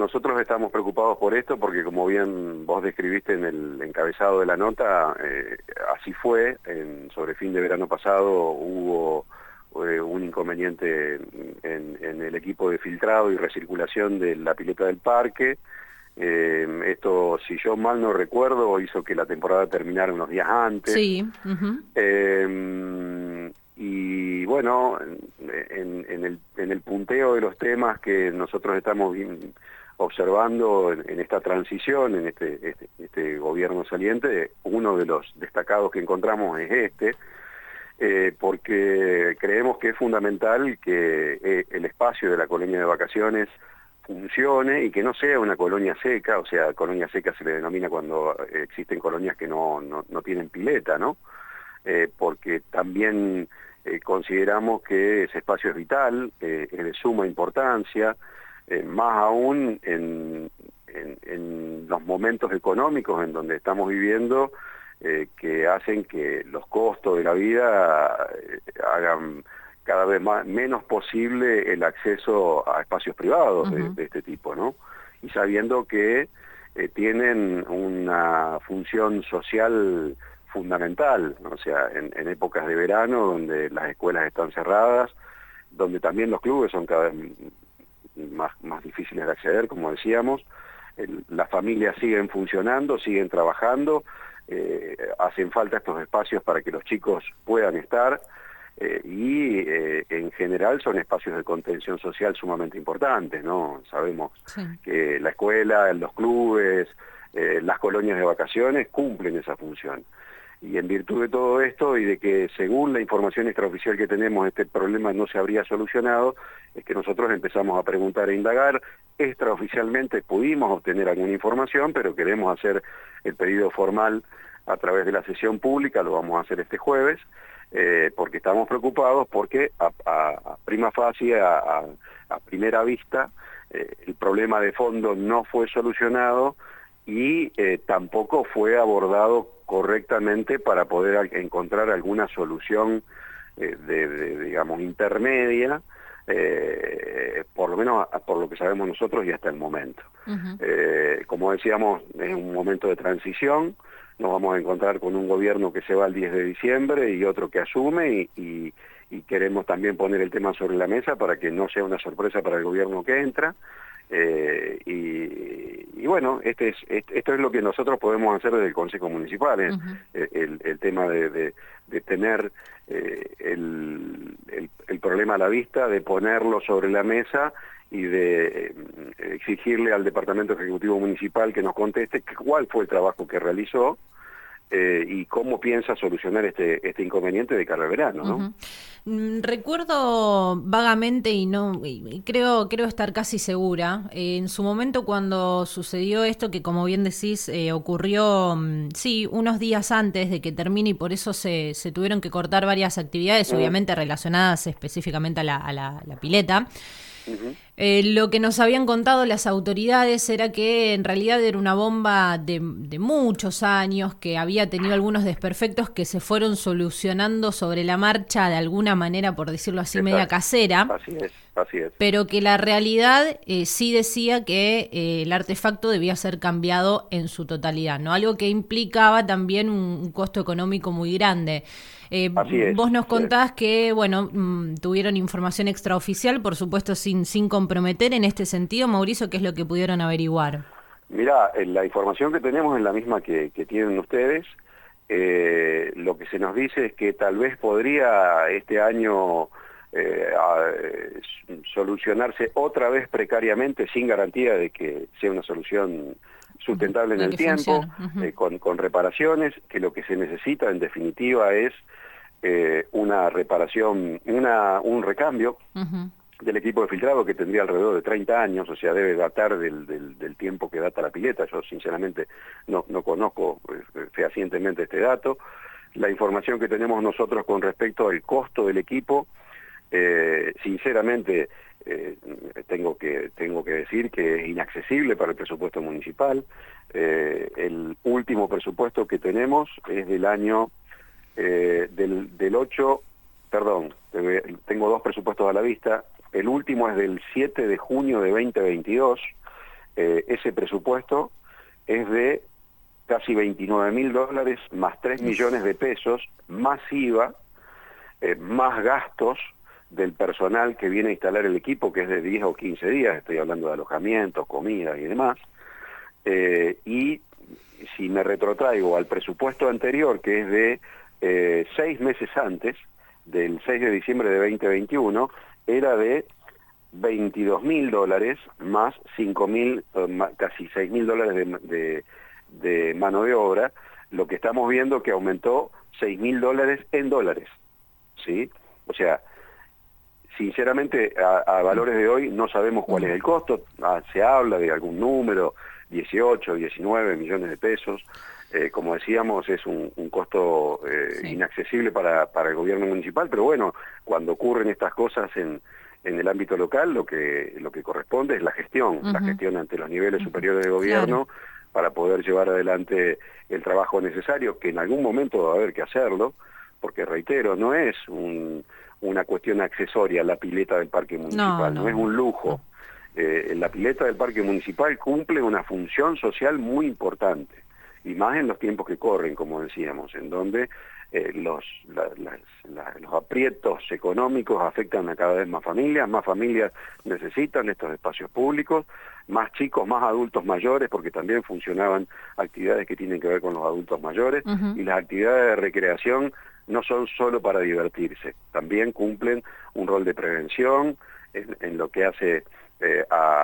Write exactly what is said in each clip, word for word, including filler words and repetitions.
nosotros estamos preocupados por esto porque, como bien vos describiste en el encabezado de la nota, eh, así fue. En, sobre fin de verano pasado hubo eh, un inconveniente en, en el equipo de filtrado y recirculación de la pileta del parque. Eh, esto, si yo mal no recuerdo, hizo que la temporada terminara unos días antes. Sí. Uh-huh. Eh, y bueno, en, en, el, en el punteo de los temas que nosotros estamos bien observando en, en esta transición, en este, este, este gobierno saliente, uno de los destacados que encontramos es este, eh, porque creemos que es fundamental que eh, el espacio de la colonia de vacaciones funcione y que no sea una colonia seca. O sea, colonia seca se le denomina cuando existen colonias que no, no, no tienen pileta, ¿no? Eh, porque también eh, consideramos que ese espacio es vital, eh, es de suma importancia, eh, más aún en, en, en los momentos económicos en donde estamos viviendo, eh, que hacen que los costos de la vida eh, hagan cada vez más, menos posible el acceso a espacios privados de, Uh-huh. de este tipo, ¿no? Y sabiendo que eh, tienen una función social fundamental, ¿no? O sea, en, en épocas de verano, donde las escuelas están cerradas, donde también los clubes son cada vez más, más difíciles de acceder, como decíamos, el, las familias siguen funcionando, siguen trabajando, eh, hacen falta estos espacios para que los chicos puedan estar, eh, y eh, en general son espacios de contención social sumamente importantes, ¿no? Sabemos Sí. que la escuela, los clubes, eh, las colonias de vacaciones cumplen esa función. Y en virtud de todo esto y de que según la información extraoficial que tenemos este problema no se habría solucionado, es que nosotros empezamos a preguntar e indagar. Extraoficialmente pudimos obtener alguna información, pero queremos hacer el pedido formal a través de la sesión pública, lo vamos a hacer este jueves, eh, porque estamos preocupados porque a, a, a prima facie, a, a, a primera vista, eh, el problema de fondo no fue solucionado y eh, tampoco fue abordado correctamente para poder encontrar alguna solución eh, de, de, digamos, intermedia, eh, por lo menos por lo que sabemos nosotros y hasta el momento. Uh-huh. Eh, como decíamos, es un momento de transición, nos vamos a encontrar con un gobierno que se va el diez de diciembre y otro que asume y, y, y queremos también poner el tema sobre la mesa para que no sea una sorpresa para el gobierno que entra. Eh, y, y bueno, este es, este, esto es lo que nosotros podemos hacer desde el Consejo Municipal, ¿eh? Uh-huh. el, el tema de, de, de tener eh, el, el, el problema a la vista, de ponerlo sobre la mesa y de eh, exigirle al Departamento Ejecutivo Municipal que nos conteste cuál fue el trabajo que realizó, Eh, y cómo piensa solucionar este este inconveniente de cara al verano, ¿no? Uh-huh. Recuerdo vagamente y no y creo creo estar casi segura, eh, en su momento cuando sucedió esto que, como bien decís, eh, ocurrió sí unos días antes de que termine y por eso se, se tuvieron que cortar varias actividades, uh-huh. obviamente relacionadas específicamente a la, a la, la pileta. Uh-huh. Eh, lo que nos habían contado las autoridades era que en realidad era una bomba de, de muchos años, que había tenido algunos desperfectos que se fueron solucionando sobre la marcha de alguna manera, por decirlo así, Exacto. media casera. Así es, así es. Pero que la realidad eh, sí decía que eh, el artefacto debía ser cambiado en su totalidad, ¿no? Algo que implicaba también un, un costo económico muy grande. Eh, es, vos nos contás que, bueno, mmm, tuvieron información extraoficial, por supuesto sin, sin comprometer en este sentido. Mauricio, ¿qué es lo que pudieron averiguar? Mirá, la información que tenemos es la misma que, que tienen ustedes. Eh, lo que se nos dice es que tal vez podría este año eh, a, eh, solucionarse otra vez precariamente, sin garantía de que sea una solución sustentable en el tiempo, uh-huh. eh, con, con reparaciones, que lo que se necesita en definitiva es eh, una reparación, una un recambio uh-huh. del equipo de filtrado, que tendría alrededor de treinta años, o sea, debe datar del, del, del tiempo que data la pileta. Yo sinceramente no, no conozco eh, fehacientemente este dato. La información que tenemos nosotros con respecto al costo del equipo, eh, sinceramente eh, tengo que tengo que decir que es inaccesible para el presupuesto municipal. Eh, el último presupuesto que tenemos es del año eh, del, del ocho, perdón, tengo dos presupuestos a la vista. El último es del siete de junio de veinte veintidós, eh, ese presupuesto es de casi veintinueve mil dólares más tres millones de pesos, más I V A, eh, más gastos del personal que viene a instalar el equipo, que es de diez o quince días, estoy hablando de alojamiento, comida y demás, eh, y si me retrotraigo al presupuesto anterior, que es de eh, seis meses antes, del seis de diciembre de veinte veintiuno, era de veintidós mil dólares más cinco mil, casi seis mil dólares de, de, de mano de obra, lo que estamos viendo que aumentó seis mil dólares en dólares, ¿sí? O sea, sinceramente, a, a valores de hoy no sabemos cuál es el costo, ah, se habla de algún número, dieciocho, diecinueve millones de pesos, eh, como decíamos, es un, un costo eh, sí. inaccesible para, para el gobierno municipal, pero bueno, cuando ocurren estas cosas en, en el ámbito local, lo que, lo que corresponde es la gestión, uh-huh. la gestión ante los niveles uh-huh. superiores de gobierno, claro. para poder llevar adelante el trabajo necesario, que en algún momento va a haber que hacerlo, porque reitero, no es un, una cuestión accesoria la pileta del parque municipal, no, no, no es un lujo. No. Eh, la pileta del parque municipal cumple una función social muy importante, y más en los tiempos que corren, como decíamos, en donde eh, los, la, las, la, los aprietos económicos afectan a cada vez más familias, más familias necesitan estos espacios públicos, más chicos, más adultos mayores, porque también funcionaban actividades que tienen que ver con los adultos mayores, uh-huh. y las actividades de recreación no son solo para divertirse, también cumplen un rol de prevención en, en lo que hace eh, a,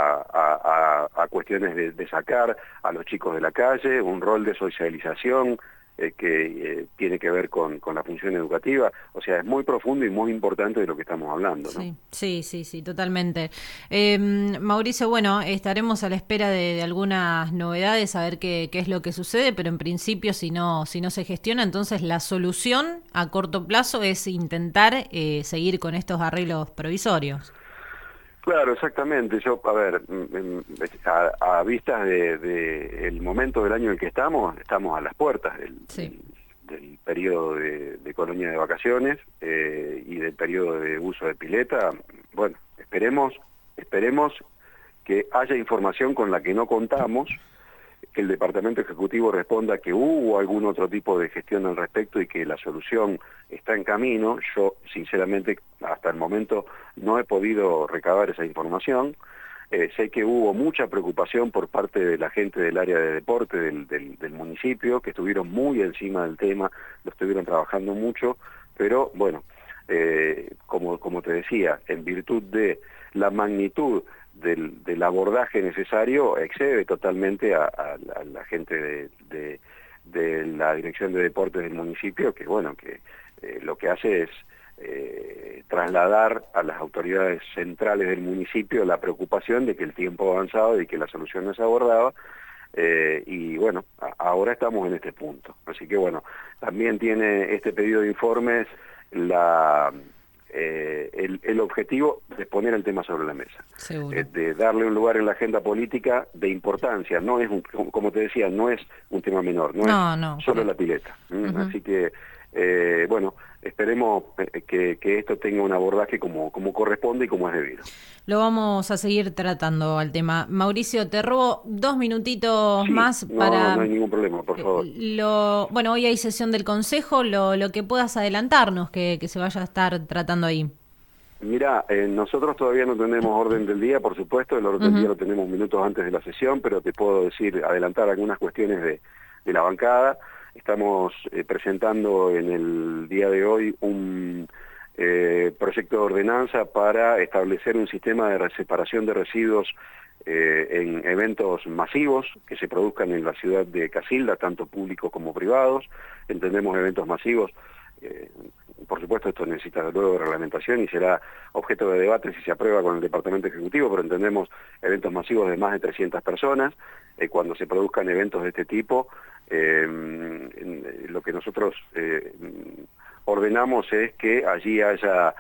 a, a, a cuestiones de, de sacar a los chicos de la calle, un rol de socialización eh, que eh, tiene que ver con, con la función educativa, o sea, es muy profundo y muy importante de lo que estamos hablando, ¿no? Sí, sí, sí, sí, totalmente. Eh, Mauricio, bueno, estaremos a la espera de, de algunas novedades, a ver qué, qué es lo que sucede, pero en principio si no, si no se gestiona, entonces la solución a corto plazo es intentar eh, seguir con estos arreglos provisorios. Claro, exactamente. Yo, a ver, a, a vistas de, de el momento del año en el que estamos, estamos a las puertas del, sí. del, del periodo de, de colonia de vacaciones eh, y del periodo de uso de pileta. Bueno, esperemos, esperemos que haya información con la que no contamos, que el Departamento Ejecutivo responda que hubo algún otro tipo de gestión al respecto y que la solución está en camino. Yo, sinceramente, hasta el momento no he podido recabar esa información. Eh, sé que hubo mucha preocupación por parte de la gente del área de deporte del, del, del municipio, que estuvieron muy encima del tema, lo estuvieron trabajando mucho, pero bueno, eh, como, como te decía, en virtud de la magnitud Del, del abordaje necesario, excede totalmente a, a, a la gente de, de, de la Dirección de Deportes del municipio, que bueno, que eh, lo que hace es eh, trasladar a las autoridades centrales del municipio la preocupación de que el tiempo ha avanzado y que la solución no se abordaba, eh, y bueno, a, ahora estamos en este punto. Así que bueno, también tiene este pedido de informes la... Eh, el, el objetivo de poner el tema sobre la mesa, eh, de darle un lugar en la agenda política de importancia. No es un, como te decía, no es un tema menor, no, no es no, solo claro. la pileta. ¿Mm? Uh-huh. Así que, eh, bueno, esperemos que, que esto tenga un abordaje como, como corresponde y como es debido. Lo vamos a seguir tratando al tema. Mauricio, te robo dos minutitos sí, más no, para... No hay ningún problema, por favor. Lo, bueno, hoy hay sesión del Consejo, lo, lo que puedas adelantarnos, que, que se vaya a estar tratando ahí. Mirá, eh, nosotros todavía no tenemos orden del día, por supuesto, el orden uh-huh. del día lo tenemos minutos antes de la sesión, pero te puedo decir, adelantar algunas cuestiones de, de la bancada. Estamos eh, presentando en el día de hoy un... Eh, proyecto de ordenanza para establecer un sistema de separación de residuos eh, en eventos masivos que se produzcan en la ciudad de Casilda, tanto públicos como privados. Entendemos eventos masivos, eh, por supuesto esto necesita luego de reglamentación y será objeto de debate si se aprueba con el Departamento Ejecutivo, pero entendemos eventos masivos de más de trescientas personas. Eh, cuando se produzcan eventos de este tipo, eh, en, lo que nosotros... Eh, ordenamos es que allí haya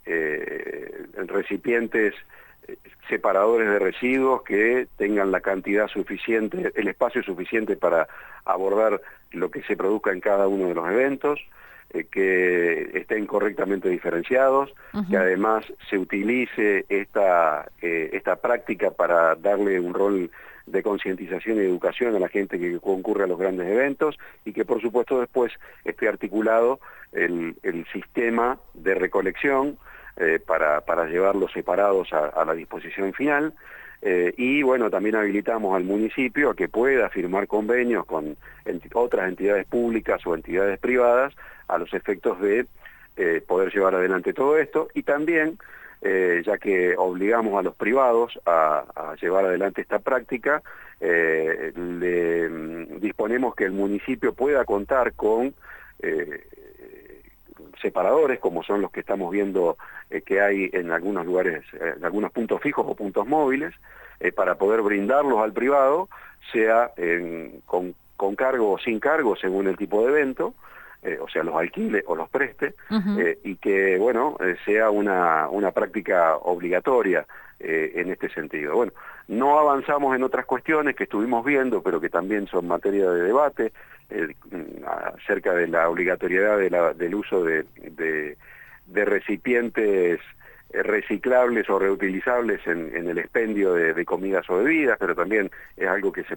eh, recipientes separadores de residuos que tengan la cantidad suficiente, el espacio suficiente para abordar lo que se produzca en cada uno de los eventos. eh, que estén correctamente diferenciados, uh-huh. que además se utilice esta, eh, esta práctica para darle un rol de concientización y educación a la gente que concurre a los grandes eventos y que por supuesto después esté articulado el, el sistema de recolección eh, para, para llevarlos separados a, a la disposición final. Eh, y bueno, también habilitamos al municipio a que pueda firmar convenios con ent- otras entidades públicas o entidades privadas a los efectos de eh, poder llevar adelante todo esto y también, eh, ya que obligamos a los privados a, a llevar adelante esta práctica, eh, le mm, disponemos que el municipio pueda contar con eh, separadores, como son los que estamos viendo eh, que hay en algunos lugares, eh, en algunos puntos fijos o puntos móviles, eh, para poder brindarlos al privado, sea en, con, con cargo o sin cargo, según el tipo de evento, eh, o sea, los alquile o los preste, uh-huh. eh, y que, bueno, eh, sea una, una práctica obligatoria eh, en este sentido. Bueno, no avanzamos en otras cuestiones que estuvimos viendo, pero que también son materia de debate, eh, acerca de la obligatoriedad de la, del uso de, de, de recipientes reciclables o reutilizables en, en el expendio de, de comidas o bebidas, pero también es algo que se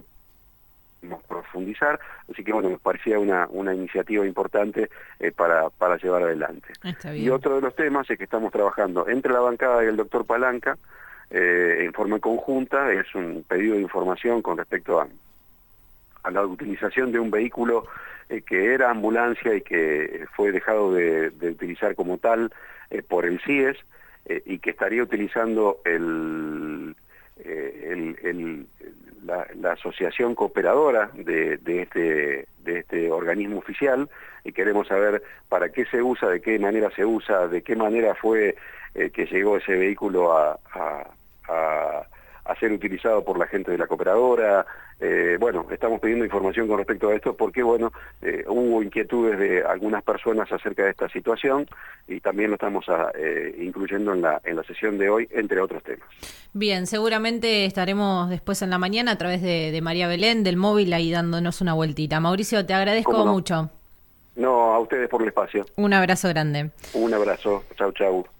profundizar, así que bueno, nos parecía una, una iniciativa importante eh, para, para llevar adelante. Y otro de los temas es que estamos trabajando entre la bancada y el doctor Palanca, eh, en forma conjunta, es un pedido de información con respecto a, a la utilización de un vehículo eh, que era ambulancia y que fue dejado de, de utilizar como tal eh, por el C I E S, eh, y que estaría utilizando el, eh, el, el La, la asociación cooperadora de, de, este, de este organismo oficial, y queremos saber para qué se usa, de qué manera se usa, de qué manera fue eh, que llegó ese vehículo a, a, a, a ser utilizado por la gente de la cooperadora. Eh, bueno, estamos pidiendo información con respecto a esto porque, bueno, eh, hubo inquietudes de algunas personas acerca de esta situación y también lo estamos a, eh, incluyendo en la, en la sesión de hoy, entre otros temas. Bien, seguramente estaremos después en la mañana a través de, de María Belén, del móvil, ahí dándonos una vueltita. Mauricio, te agradezco no? mucho. No, a ustedes por el espacio. Un abrazo grande. Un abrazo. Chau, chau.